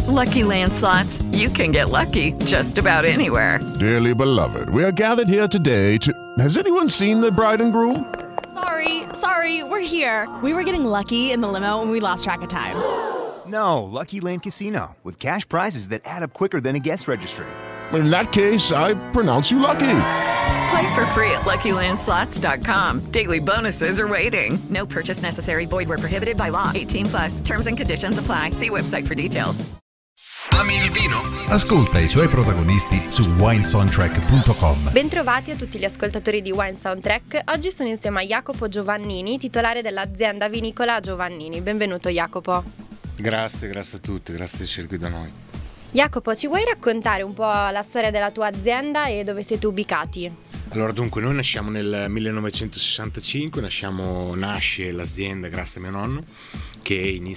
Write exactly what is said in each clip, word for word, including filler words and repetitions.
Lucky Land Slots, you can get lucky just about anywhere. Dearly beloved, we are gathered here today to... Has anyone seen the bride and groom? Sorry, sorry, we're here. We were getting lucky in the limo and we lost track of time. No, Lucky Land Casino, with cash prizes that add up quicker than a guest registry. In that case, I pronounce you lucky. Play for free at Lucky Land Slots dot com. Daily bonuses are waiting. No purchase necessary. Void where prohibited by law. eighteen plus. Terms and conditions apply. See website for details. Ami il vino? Ascolta i suoi protagonisti su wine soundtrack punto com. Bentrovati a tutti gli ascoltatori di Wine Soundtrack. Oggi sono insieme a Jacopo Giovannini, titolare dell'azienda vinicola Giovannini. Benvenuto Jacopo. Grazie, grazie a tutti, grazie di essere qui da noi. Jacopo, ci vuoi raccontare un po' la storia della tua azienda e dove siete ubicati? Allora, dunque, noi nasciamo nel millenovecentosessantacinque, nasciamo, nasce l'azienda grazie a mio nonno, che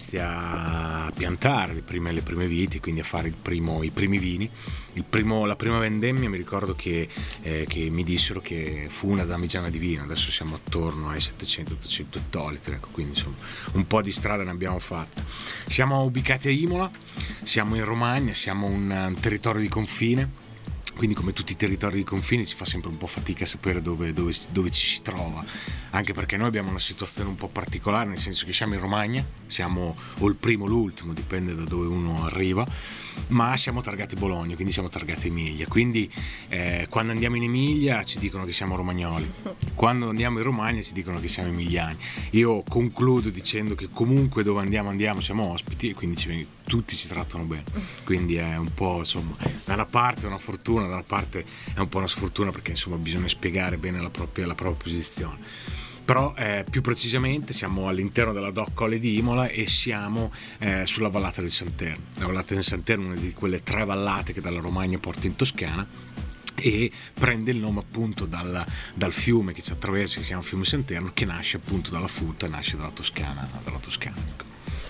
inizia a piantare le prime, le prime viti, quindi a fare il primo, i primi vini. Il primo, la prima vendemmia mi ricordo che, eh, che mi dissero che fu una damigiana di vino, adesso siamo attorno ai settecento ottocento ettolitri, ecco, quindi insomma un po' di strada ne abbiamo fatta. Siamo ubicati a Imola, siamo in Romagna, siamo un, un territorio di confine. Quindi come tutti i territori di confine ci fa sempre un po' fatica a sapere dove, dove, dove ci si trova, anche perché noi abbiamo una situazione un po' particolare, nel senso che siamo in Romagna, siamo o il primo o l'ultimo, dipende da dove uno arriva, ma siamo targati Bologna, quindi siamo targati Emilia, quindi eh, quando andiamo in Emilia ci dicono che siamo romagnoli, quando andiamo in Romagna ci dicono che siamo emiliani. Io concludo dicendo che comunque dove andiamo andiamo siamo ospiti e quindi ci, tutti ci trattano bene, quindi è un po', insomma, da una parte è una fortuna, da una parte è un po' una sfortuna, perché insomma bisogna spiegare bene la propria, la propria posizione. Però eh, più precisamente siamo all'interno della Doc Colle di Imola e siamo eh, sulla vallata del Santerno. La vallata del Santerno è una di quelle tre vallate che dalla Romagna porta in Toscana e prende il nome appunto dal, dal fiume che ci attraversa, che si chiama Fiume Santerno, che nasce appunto dalla Futa, nasce dalla Toscana, dalla Toscana.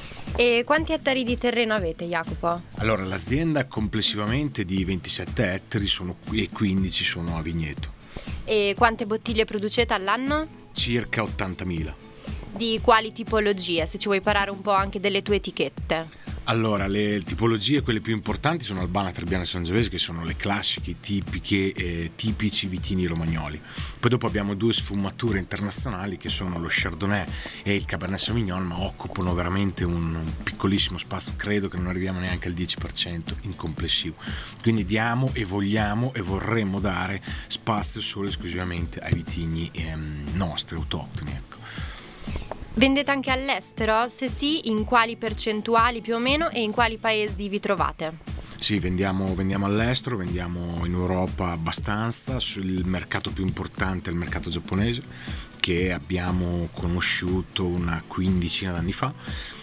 E quanti ettari di terreno avete, Jacopo? Allora, l'azienda complessivamente di ventisette ettari sono, e quindici sono a vigneto. E quante bottiglie producete all'anno? Circa ottantamila. Di quali tipologie? Se ci vuoi parlare un po' anche delle tue etichette. Allora, le tipologie, quelle più importanti sono Albana, Trebbiano e Sangiovese, che sono le classiche, tipiche, eh, tipici vitini romagnoli. Poi dopo abbiamo due sfumature internazionali che sono lo Chardonnay e il Cabernet Sauvignon, ma occupano veramente un, un piccolissimo spazio, credo che non arriviamo neanche al dieci per cento in complessivo. Quindi diamo e vogliamo e vorremmo dare spazio solo e esclusivamente ai vitigni ehm, nostri, autoctoni, ecco. Vendete anche all'estero? Se sì, in quali percentuali più o meno e in quali paesi vi trovate? Sì, vendiamo, vendiamo all'estero, vendiamo in Europa abbastanza, sul mercato più importante è il mercato giapponese, che abbiamo conosciuto una quindicina d'anni fa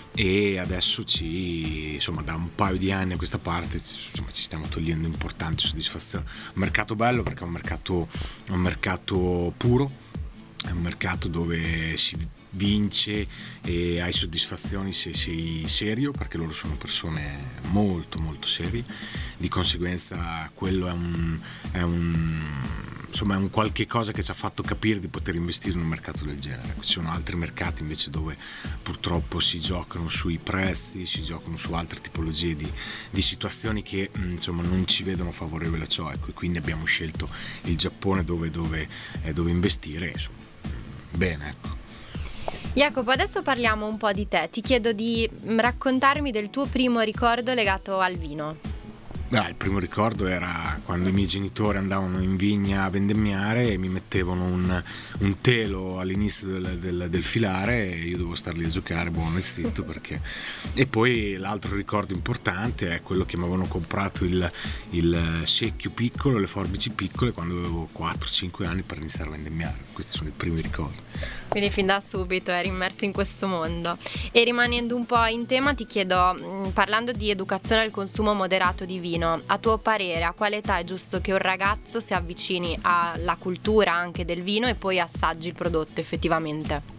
e adesso ci, insomma, da un paio di anni a questa parte, insomma, ci stiamo togliendo importanti soddisfazioni. Un mercato bello perché è un mercato, un mercato puro, è un mercato dove si vince e hai soddisfazioni se sei serio, perché loro sono persone molto molto serie, di conseguenza quello è un, è un insomma è un qualche cosa che ci ha fatto capire di poter investire in un mercato del genere. Ci sono altri mercati invece dove purtroppo si giocano sui prezzi, si giocano su altre tipologie di, di situazioni che insomma non ci vedono favorevole a ciò, ecco, e quindi abbiamo scelto il Giappone dove, dove, eh, dove investire, insomma, bene, ecco. Jacopo, adesso parliamo un po' di te. Ti chiedo di raccontarmi del tuo primo ricordo legato al vino. Ah, il primo ricordo era quando i miei genitori andavano in vigna a vendemmiare e mi mettevano un, un telo all'inizio del, del, del filare e io dovevo star lì a giocare buono e zitto perché... E poi l'altro ricordo importante è quello che mi avevano comprato il, il secchio piccolo, le forbici piccole quando avevo quattro cinque anni per iniziare a vendemmiare. Questi sono i primi ricordi. Quindi fin da subito eri immerso in questo mondo. E rimanendo un po' in tema ti chiedo, parlando di educazione al consumo moderato di vino, a tuo parere a quale età è giusto che un ragazzo si avvicini alla cultura anche del vino e poi assaggi il prodotto effettivamente?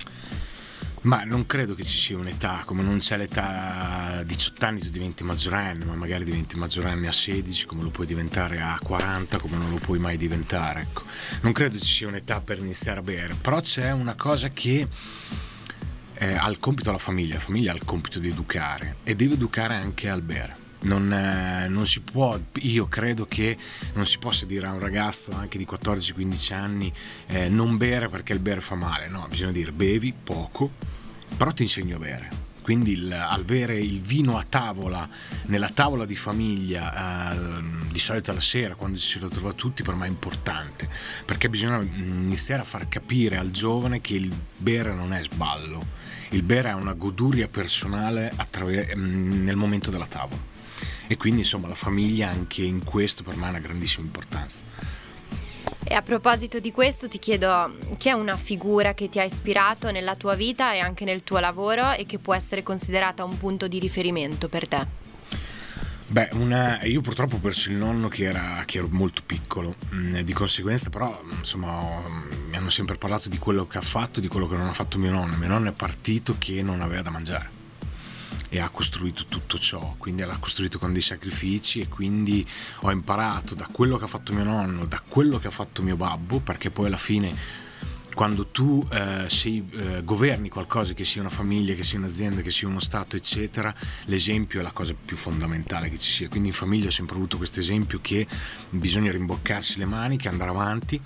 Ma non credo che ci sia un'età, come non c'è l'età a diciotto anni tu diventi maggiorenne, ma magari diventi maggiorenne a sedici, come lo puoi diventare a quaranta, come non lo puoi mai diventare, ecco. Non credo ci sia un'età per iniziare a bere, però c'è una cosa che eh, ha il compito la famiglia, la famiglia ha il compito di educare e deve educare anche al bere. Non, eh, non si può, io credo che non si possa dire a un ragazzo anche di quattordici quindici anni eh, non bere perché il bere fa male. No, bisogna dire bevi poco, però ti insegno a bere. Quindi il, avere il vino a tavola, nella tavola di famiglia, eh, di solito alla sera, quando si lo trova tutti, per me è importante, perché bisogna iniziare a far capire al giovane che il bere non è sballo, il bere è una goduria personale attraver- nel momento della tavola. E quindi insomma la famiglia anche in questo per me ha una grandissima importanza. E a proposito di questo ti chiedo, chi è una figura che ti ha ispirato nella tua vita e anche nel tuo lavoro e che può essere considerata un punto di riferimento per te? Beh, una, io purtroppo ho perso il nonno che era, che ero molto piccolo, di conseguenza però insomma mi hanno sempre parlato di quello che ha fatto, di quello che non ha fatto mio nonno. Mio nonno è partito che non aveva da mangiare e ha costruito tutto ciò, quindi l'ha costruito con dei sacrifici, e quindi ho imparato da quello che ha fatto mio nonno, da quello che ha fatto mio babbo, perché poi alla fine quando tu eh, sei, eh, governi qualcosa, che sia una famiglia, che sia un'azienda, che sia uno stato eccetera, l'esempio è la cosa più fondamentale che ci sia. Quindi in famiglia ho sempre avuto questo esempio che bisogna rimboccarsi le maniche, andare avanti,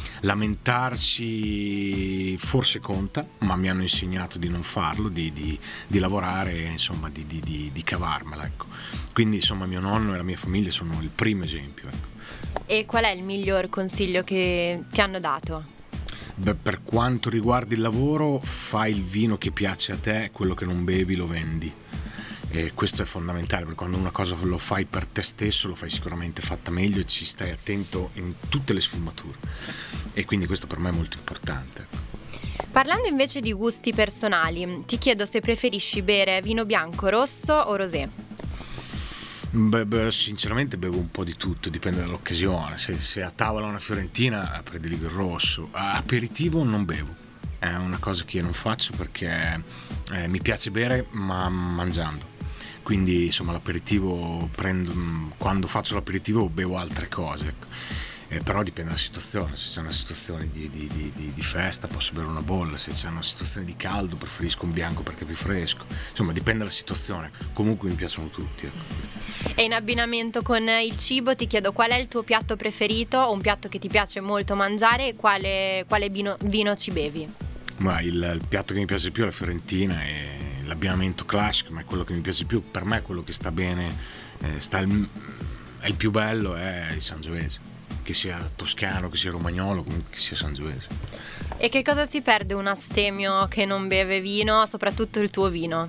lamentarsi forse conta, ma mi hanno insegnato di non farlo, di, di, di lavorare, insomma di, di, di, di cavarmela, ecco. Quindi insomma mio nonno e la mia famiglia sono il primo esempio, ecco. E qual è il miglior consiglio che ti hanno dato? Beh, per quanto riguarda il lavoro, fai il vino che piace a te, quello che non bevi lo vendi, e questo è fondamentale, perché quando una cosa lo fai per te stesso lo fai sicuramente fatta meglio e ci stai attento in tutte le sfumature, e quindi questo per me è molto importante. Parlando invece di gusti personali, ti chiedo se preferisci bere vino bianco, rosso o rosé? Beh, beh, sinceramente bevo un po' di tutto, dipende dall'occasione. Se, se a tavola una fiorentina prediligo il rosso. A aperitivo non bevo, è una cosa che non faccio perché eh, mi piace bere ma mangiando. Quindi insomma l'aperitivo prendo, quando faccio l'aperitivo bevo altre cose, ecco. Eh, però dipende dalla situazione. Se c'è una situazione di, di, di, di festa posso bere una bolla, se c'è una situazione di caldo preferisco un bianco perché è più fresco. Insomma dipende dalla situazione, comunque mi piacciono tutti, ecco. E in abbinamento con il cibo ti chiedo qual è il tuo piatto preferito o un piatto che ti piace molto mangiare, e quale, quale vino, vino ci bevi? Ma il, il piatto che mi piace più è la fiorentina, e l'abbinamento classico, ma è quello che mi piace più. Per me è quello che sta bene, eh, sta il, è il più bello, è il sangiovese, che sia toscano, che sia romagnolo, comunque che sia sangiovese. E che cosa si perde un astemio che non beve vino, soprattutto il tuo vino?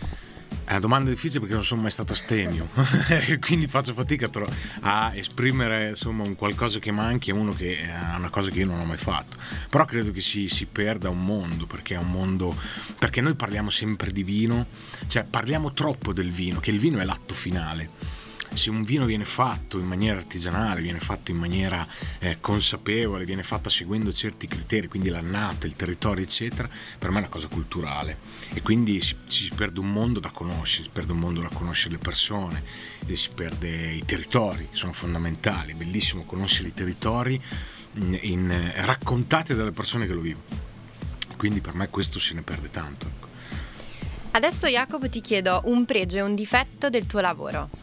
È una domanda difficile perché non sono mai stato astemio, quindi faccio fatica a, tro- a esprimere insomma un qualcosa che manchi a uno che è una cosa che io non ho mai fatto. Però credo che si, si perda un mondo, perché è un mondo, perché noi parliamo sempre di vino, cioè parliamo troppo del vino, che il vino è l'atto finale. Se un vino viene fatto in maniera artigianale, viene fatto in maniera eh, consapevole, viene fatto seguendo certi criteri, quindi l'annata, il territorio eccetera, per me è una cosa culturale, e quindi si, si perde un mondo da conoscere, si perde un mondo da conoscere le persone, e si perde i territori, sono fondamentali. È bellissimo conoscere i territori in, in, raccontati dalle persone che lo vivono, quindi per me questo se ne perde tanto, ecco. Adesso Jacopo ti chiedo un pregio e un difetto del tuo lavoro.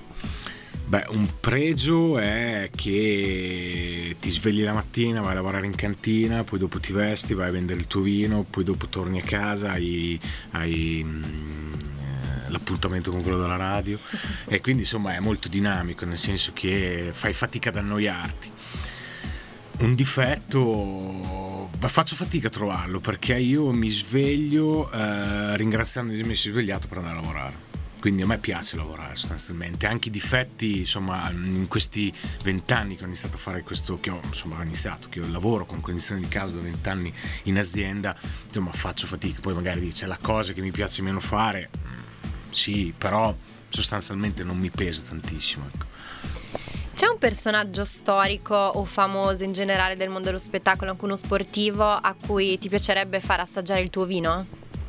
Beh, un pregio è che ti svegli la mattina, vai a lavorare in cantina, poi dopo ti vesti, vai a vendere il tuo vino, poi dopo torni a casa, hai, hai mh, l'appuntamento con quello della radio, e quindi insomma è molto dinamico, nel senso che fai fatica ad annoiarti. Un difetto, beh, faccio fatica a trovarlo, perché io mi sveglio eh, ringraziando di essermi svegliato per andare a lavorare. Quindi a me piace lavorare sostanzialmente. Anche i difetti, insomma, in questi vent'anni che ho iniziato a fare questo, che ho insomma ho iniziato, che io lavoro con condizioni di causa da vent'anni in azienda, insomma faccio fatica. Poi magari dice la cosa che mi piace meno fare, sì, però sostanzialmente non mi pesa tantissimo, ecco. C'è un personaggio storico o famoso in generale del mondo dello spettacolo, anche uno sportivo, a cui ti piacerebbe far assaggiare il tuo vino?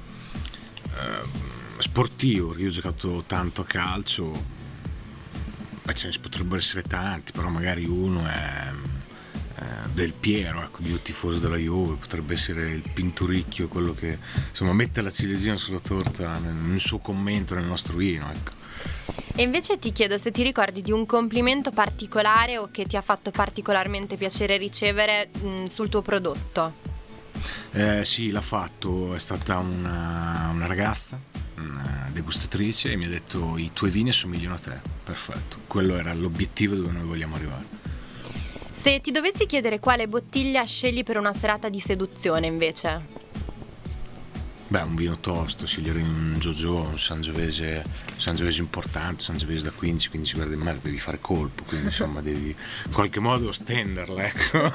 Uh, sportivo, perché io ho giocato tanto a calcio, beh, ce ne potrebbero essere tanti, però magari uno è, è Del Piero, ecco, io tifoso della Juve, potrebbe essere il Pinturicchio, quello che insomma mette la ciliegina sulla torta nel, nel suo commento nel nostro vino, ecco. E invece ti chiedo se ti ricordi di un complimento particolare o che ti ha fatto particolarmente piacere ricevere mh, sul tuo prodotto. Eh, sì, l'ha fatto, è stata una, una ragazza, una degustatrice, e mi ha detto: i tuoi vini somigliano a te. Perfetto, quello era l'obiettivo dove noi vogliamo arrivare. Se ti dovessi chiedere quale bottiglia scegli per una serata di seduzione invece? Beh, un vino tosto, scegliere un Giorgiò, un Sangiovese, un Sangiovese importante, un Sangiovese da quindici quindici gradi e mezzo, devi fare colpo, quindi insomma devi in qualche modo stenderla, ecco.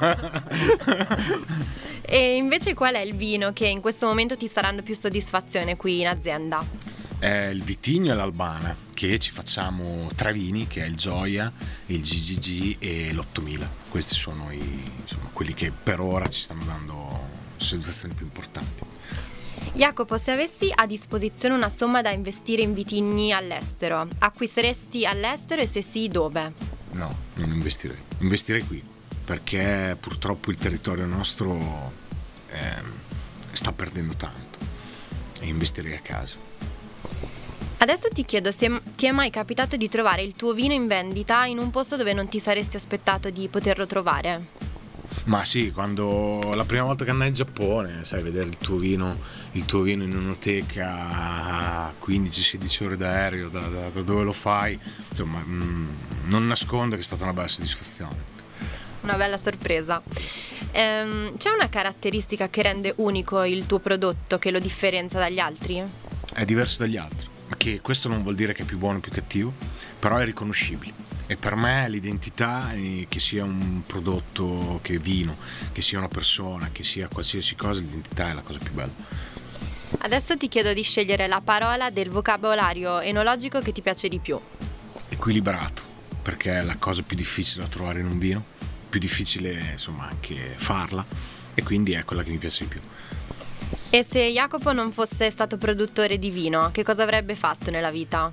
E invece qual è il vino che in questo momento ti sta dando più soddisfazione qui in azienda? È il Vitigno e l'Albana, che ci facciamo tre vini, che è il Gioia, il G G G e l'ottomila. Questi sono i, insomma, quelli che per ora ci stanno dando soddisfazioni più importanti. Jacopo, se avessi a disposizione una somma da investire in vitigni all'estero, acquisteresti all'estero e se sì, dove? No, non investirei. Investirei qui, perché purtroppo il territorio nostro eh, sta perdendo tanto, e investirei a casa. Adesso ti chiedo se ti è mai capitato di trovare il tuo vino in vendita in un posto dove non ti saresti aspettato di poterlo trovare. Ma sì, quando la prima volta che andai in Giappone, sai, vedere il tuo vino, il tuo vino in un'oteca a quindici sedici ore d'aereo, da, da, da dove lo fai, insomma, mh, non nascondo che è stata una bella soddisfazione. Una bella sorpresa. Ehm, c'è una caratteristica che rende unico il tuo prodotto, che lo differenzia dagli altri? È diverso dagli altri, ma che questo non vuol dire che è più buono o più cattivo, però è riconoscibile. E per me l'identità, che sia un prodotto, che vino, che sia una persona, che sia qualsiasi cosa, l'identità è la cosa più bella. Adesso ti chiedo di scegliere la parola del vocabolario enologico che ti piace di più. Equilibrato, perché è la cosa più difficile da trovare in un vino, più difficile insomma anche farla, e quindi è quella che mi piace di più. E se Jacopo non fosse stato produttore di vino, che cosa avrebbe fatto nella vita?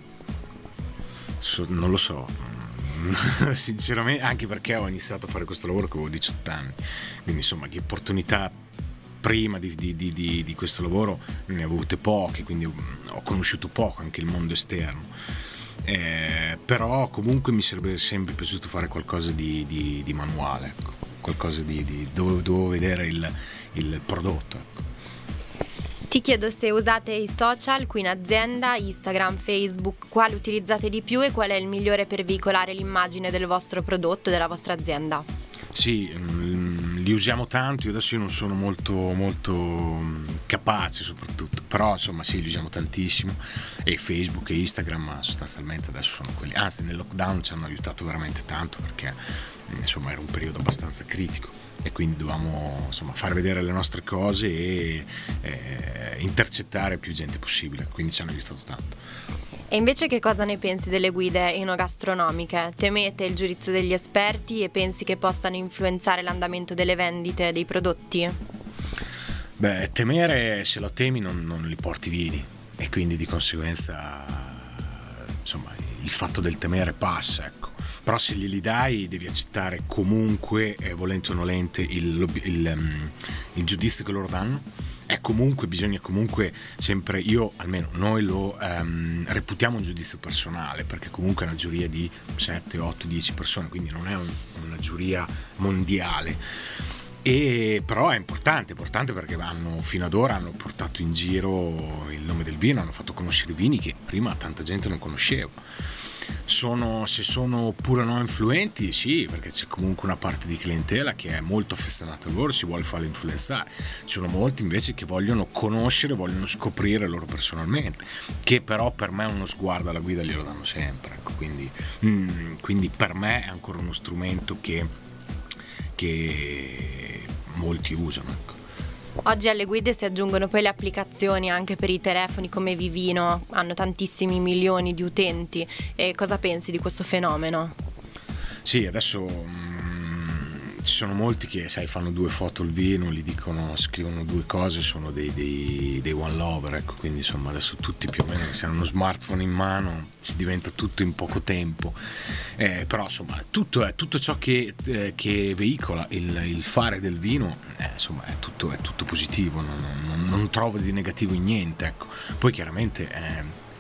So, non lo so. Sinceramente, anche perché ho iniziato a fare questo lavoro che avevo diciotto anni, quindi insomma di opportunità prima di, di, di, di questo lavoro ne ho avute poche, quindi ho conosciuto poco anche il mondo esterno, eh, però comunque mi sarebbe sempre piaciuto fare qualcosa di, di, di manuale, ecco. Qualcosa di, di dove dovevo vedere il, il prodotto, ecco. Ti chiedo se usate i social qui in azienda, Instagram, Facebook, quali utilizzate di più e qual è il migliore per veicolare l'immagine del vostro prodotto, della vostra azienda? Sì, li usiamo tanto, io adesso non sono molto, molto capace soprattutto, però insomma sì, li usiamo tantissimo, e Facebook e Instagram sostanzialmente adesso sono quelli, anzi nel lockdown ci hanno aiutato veramente tanto, perché insomma era un periodo abbastanza critico e quindi dovevamo insomma far vedere le nostre cose e eh, intercettare più gente possibile, quindi ci hanno aiutato tanto. E invece che cosa ne pensi delle guide enogastronomiche? Temete il giudizio degli esperti e pensi che possano influenzare l'andamento delle vendite dei prodotti? Beh, temere, se lo temi non, non li porti vini, e quindi di conseguenza insomma il fatto del temere passa, ecco. Però se glieli dai devi accettare comunque, eh, volente o nolente, il, il, um, il giudizio che loro danno. È comunque, bisogna comunque sempre, io almeno noi lo um, reputiamo un giudizio personale, perché comunque è una giuria di sette, otto, dieci persone, quindi non è un, una giuria mondiale. E però è importante, importante perché hanno, fino ad ora hanno portato in giro il nome del vino, hanno fatto conoscere vini che prima tanta gente non conosceva. Sono, se sono pure o no influenti, sì, perché c'è comunque una parte di clientela che è molto affezionata a loro, si vuole farle influenzare. Ci sono molti invece che vogliono conoscere, vogliono scoprire loro personalmente, che però per me uno sguardo alla guida glielo danno sempre, ecco. Quindi, mm, quindi per me è ancora uno strumento che, che molti usano, ecco. Oggi alle guide si aggiungono poi le applicazioni anche per i telefoni come Vivino, hanno tantissimi milioni di utenti. E cosa pensi di questo fenomeno? Sì, adesso mh, ci sono molti che, sai, fanno due foto al vino, gli dicono, scrivono due cose, sono dei, dei, dei one lover, ecco. Quindi insomma adesso tutti più o meno, se hanno uno smartphone in mano, si diventa tutto in poco tempo, eh, però insomma tutto, è, tutto ciò che, eh, che veicola il, il fare del vino, eh, insomma è tutto, è tutto positivo, non, non, non trovo di negativo in niente, ecco. Poi chiaramente eh,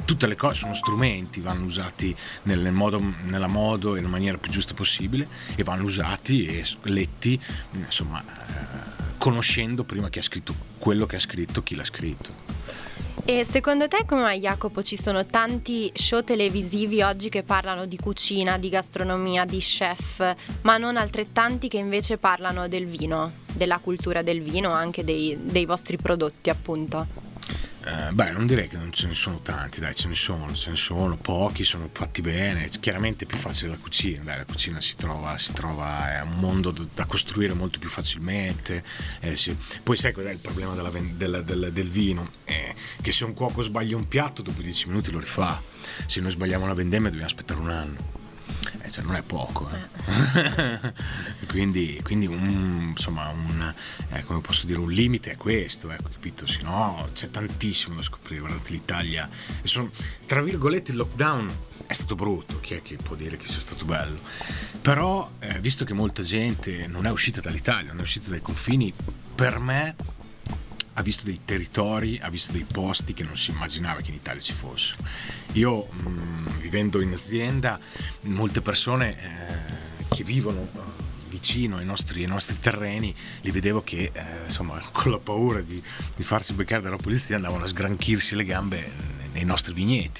tutte le cose sono strumenti, vanno usati nel, nel modo, nella modo e nella maniera più giusta possibile, e vanno usati e letti, insomma, eh, conoscendo prima chi ha scritto quello che ha scritto, chi l'ha scritto. E secondo te come mai, Jacopo, ci sono tanti show televisivi oggi che parlano di cucina, di gastronomia, di chef, ma non altrettanti che invece parlano del vino, della cultura del vino, anche dei, dei vostri prodotti, appunto? Eh, beh, non direi che non ce ne sono tanti, dai, ce ne sono, ce ne sono, pochi, sono fatti bene. Chiaramente è più facile la cucina, dai, la cucina si trova, si trova, è un mondo da, da costruire molto più facilmente. Eh, sì. Poi sai qual è il problema della, del, del, del vino? Eh, che se un cuoco sbaglia un piatto, dopo dieci minuti lo rifà. Se noi sbagliamo una vendemmia dobbiamo aspettare un anno. Eh, cioè non è poco, eh. quindi, quindi un, insomma un, eh, come posso dire, un limite è questo, ecco, capito? Se no c'è tantissimo da scoprire. Guardate l'Italia, e sono, tra virgolette, il lockdown è stato brutto, chi è che può dire che sia stato bello? Però eh, visto che molta gente non è uscita dall'Italia, non è uscita dai confini, per me ha visto dei territori, ha visto dei posti che non si immaginava che in Italia ci fossero. Io mh, vivendo in azienda, molte persone eh, che vivono eh, vicino ai nostri, ai nostri terreni, li vedevo che eh, insomma, con la paura di, di farsi beccare dalla polizia, andavano a sgranchirsi le gambe nei nostri vigneti.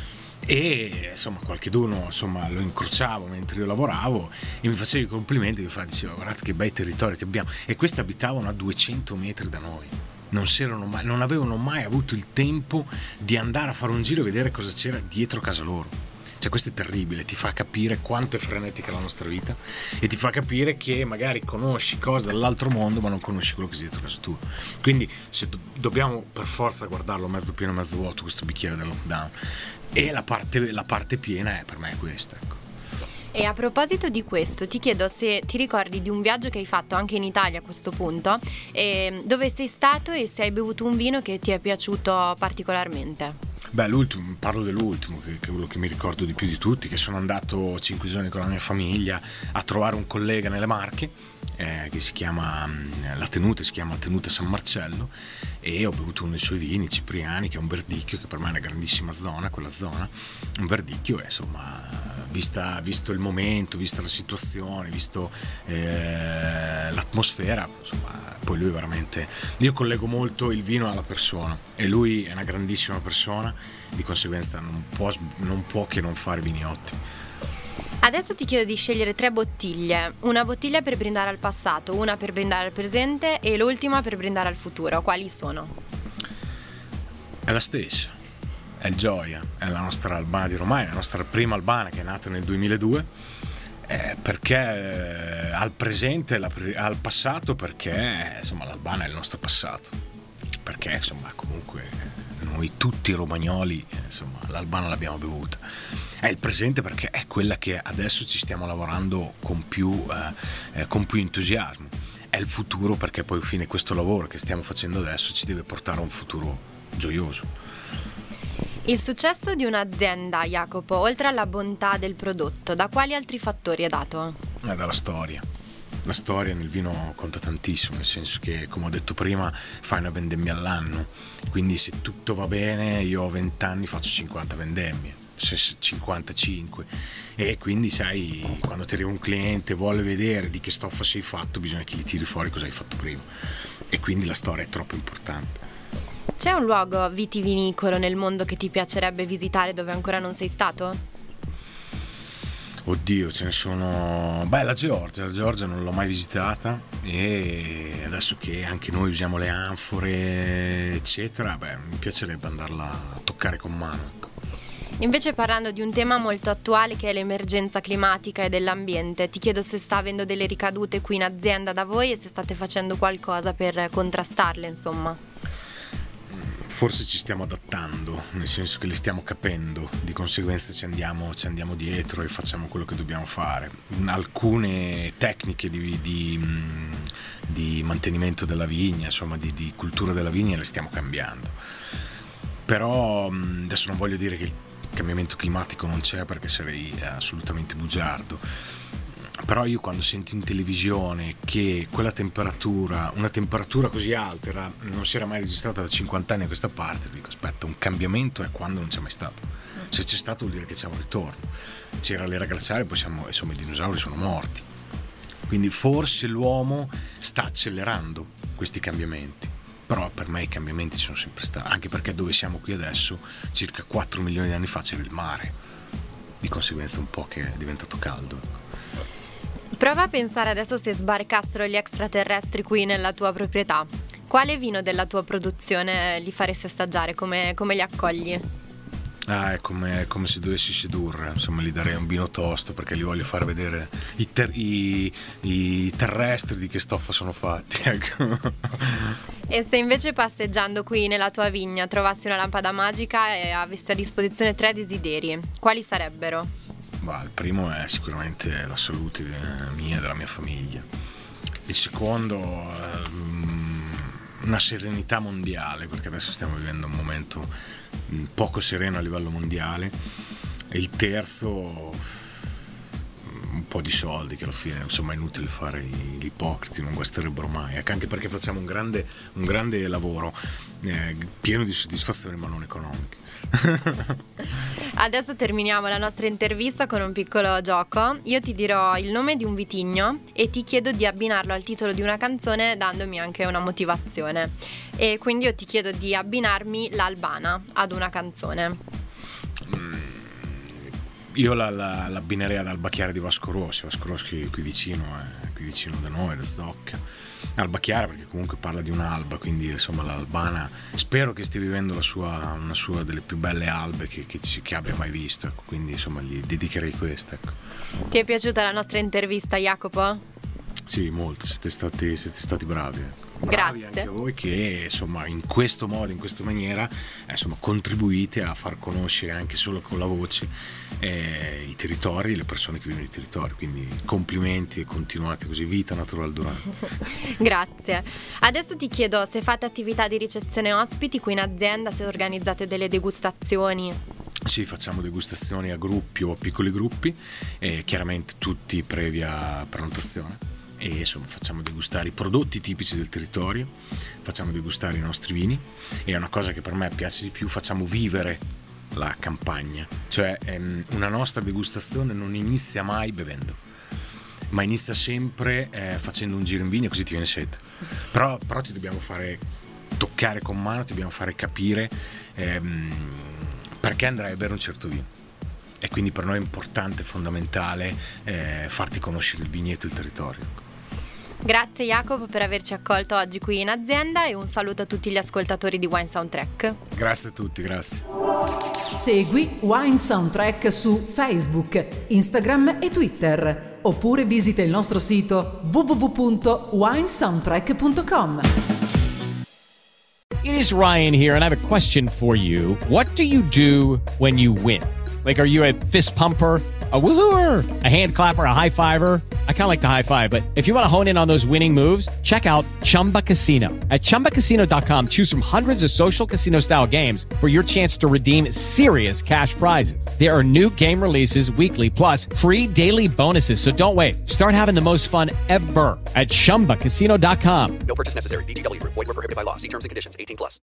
E insomma qualcheduno, insomma, lo incrociavo mentre io lavoravo e mi faceva i complimenti, mi diceva: guardate che bei territori che abbiamo. E questi abitavano a duecento metri da noi. Non, s'erano mai, non avevano mai avuto il tempo di andare a fare un giro e vedere cosa c'era dietro casa loro. Cioè, questo è terribile, ti fa capire quanto è frenetica la nostra vita e ti fa capire che magari conosci cose dall'altro mondo ma non conosci quello che c'è dietro casa tua. Quindi se do- dobbiamo per forza guardarlo mezzo pieno mezzo vuoto questo bicchiere del lockdown, e la parte, la parte piena è per me è questa, ecco. E a proposito di questo, ti chiedo se ti ricordi di un viaggio che hai fatto anche in Italia a questo punto, eh, dove sei stato e se hai bevuto un vino che ti è piaciuto particolarmente. Beh, l'ultimo, parlo dell'ultimo, che, che è quello che mi ricordo di più di tutti, che sono andato cinque giorni con la mia famiglia a trovare un collega nelle Marche, eh, che si chiama, la tenuta si chiama Tenuta San Marcello, e ho bevuto uno dei suoi vini, Cipriani, che è un verdicchio, che per me è una grandissima zona, quella zona, un verdicchio, e insomma, vista, visto il momento, vista la situazione, visto eh, l'atmosfera, insomma, poi lui veramente, io collego molto il vino alla persona e lui è una grandissima persona, di conseguenza non può, non può che non fare vini ottimi. Adesso ti chiedo di scegliere tre bottiglie, una bottiglia per brindare al passato, una per brindare al presente e l'ultima per brindare al futuro. Quali sono? È la stessa, è il Gioia, è la nostra Albana di Romagna, la nostra prima Albana che è nata nel duemiladue, eh, perché eh, al presente, la, al passato, perché insomma l'Albana è il nostro passato, perché insomma comunque noi tutti romagnoli, insomma, l'Albana l'abbiamo bevuta. È il presente perché è quella che adesso ci stiamo lavorando con più, eh, eh, con più entusiasmo. È il futuro perché poi fine questo lavoro che stiamo facendo adesso ci deve portare a un futuro gioioso. Il successo di un'azienda, Jacopo, oltre alla bontà del prodotto, da quali altri fattori è dato? È dalla storia. La storia nel vino conta tantissimo, nel senso che, come ho detto prima, fai una vendemmia all'anno, quindi se tutto va bene, io ho venti anni, faccio cinquanta vendemmie, cinquantacinque, e quindi sai, quando ti arriva un cliente vuole vedere di che stoffa sei fatto, bisogna che gli tiri fuori cosa hai fatto prima, e quindi la storia è troppo importante. C'è un luogo vitivinicolo nel mondo che ti piacerebbe visitare dove ancora non sei stato? Oddio, ce ne sono. Beh, la Georgia, la Georgia non l'ho mai visitata, e adesso che anche noi usiamo le anfore, eccetera, beh, mi piacerebbe andarla a toccare con mano. Invece, parlando di un tema molto attuale che è l'emergenza climatica e dell'ambiente, ti chiedo se sta avendo delle ricadute qui in azienda da voi e se state facendo qualcosa per contrastarle, insomma. Forse ci stiamo adattando, nel senso che li stiamo capendo, di conseguenza ci andiamo, ci andiamo dietro e facciamo quello che dobbiamo fare. Alcune tecniche di, di, di mantenimento della vigna, insomma di, di cultura della vigna le stiamo cambiando. Però adesso non voglio dire che il cambiamento climatico non c'è, perché sarei assolutamente bugiardo. però io quando sento in televisione che quella temperatura, una temperatura così alta era, non si era mai registrata da cinquanta anni a questa parte, dico aspetta, un cambiamento è quando non c'è mai stato. Se c'è stato vuol dire che c'è un ritorno. C'era l'era glaciale, poi siamo, insomma i dinosauri sono morti, quindi forse l'uomo sta accelerando questi cambiamenti. Però per me i cambiamenti sono sempre stati, anche perché dove siamo qui adesso, circa quattro milioni di anni fa c'era il mare, di conseguenza un po' che è diventato caldo. Prova a pensare adesso se sbarcassero gli extraterrestri qui nella tua proprietà. Quale vino della tua produzione li faresti assaggiare? Come, come li accogli? Ah, è come, è come se dovessi sedurre, insomma gli darei un vino tosto perché gli voglio far vedere i, ter- i, i terrestri di che stoffa sono fatti, ecco. E se invece passeggiando qui nella tua vigna trovassi una lampada magica e avessi a disposizione tre desideri, quali sarebbero? Bah, il primo è sicuramente la salute mia e della mia famiglia. Il secondo um, una serenità mondiale, perché adesso stiamo vivendo un momento poco sereno a livello mondiale. E il terzo un po' di soldi, che alla fine insomma è inutile fare gli ipocriti, non guasterebbero mai, anche perché facciamo un grande, un grande lavoro eh, pieno di soddisfazione ma non economiche. Adesso terminiamo la nostra intervista con un piccolo gioco. Io ti dirò il nome di un vitigno e ti chiedo di abbinarlo al titolo di una canzone dandomi anche una motivazione. E quindi io ti chiedo di abbinarmi l'Albana ad una canzone. Mm, io la, la, l'abbinerei ad Alba Chiara di Vasco Rossi. Vasco Rossi qui vicino, è qui vicino da noi, da Stocca. Alba Chiara perché comunque parla di un'alba, quindi insomma l'Albana spero che stia vivendo la sua, una sua delle più belle albe che, che, che abbia mai visto, ecco, quindi insomma gli dedicherei questa, ecco. Ti è piaciuta la nostra intervista, Jacopo? Sì, molto, siete stati, siete stati bravi, ecco. Bravi. Grazie. Anche voi che insomma in questo modo, in questa maniera eh, insomma contribuite a far conoscere anche solo con la voce eh, i territori, le persone che vivono nei territori, quindi complimenti e continuate così, vita Natural Durante. Grazie. Adesso ti chiedo se fate attività di ricezione ospiti qui in azienda, se organizzate delle degustazioni. Sì, facciamo degustazioni a gruppi o a piccoli gruppi, eh, chiaramente tutti previa prenotazione. E insomma facciamo degustare i prodotti tipici del territorio, facciamo degustare i nostri vini e è una cosa che per me piace di più, facciamo vivere la campagna, cioè ehm, una nostra degustazione non inizia mai bevendo, ma inizia sempre eh, facendo un giro in vigna, così ti viene sete, però, però ti dobbiamo fare toccare con mano, ti dobbiamo fare capire ehm, perché andrai a bere un certo vino. E quindi per noi è importante, fondamentale eh, farti conoscere il vigneto e il territorio. Grazie Jacopo per averci accolto oggi qui in azienda e un saluto a tutti gli ascoltatori di Wine Soundtrack. Grazie a tutti, grazie. Segui Wine Soundtrack su Facebook, Instagram e Twitter, oppure visita il nostro sito w w w punto wine soundtrack punto com. It is Ryan here and I have a question for you. What do you do when you win? Like, are you a fist pumper, a woohooer, a hand clapper, a high fiver? I kind of like the high five, but if you want to hone in on those winning moves, check out Chumba Casino. At chumba casino dot com, choose from hundreds of social casino style games for your chance to redeem serious cash prizes. There are new game releases weekly, plus free daily bonuses. So don't wait. Start having the most fun ever at chumba casino dot com. No purchase necessary. V G W. Void where prohibited by law. See terms and conditions. eighteen plus.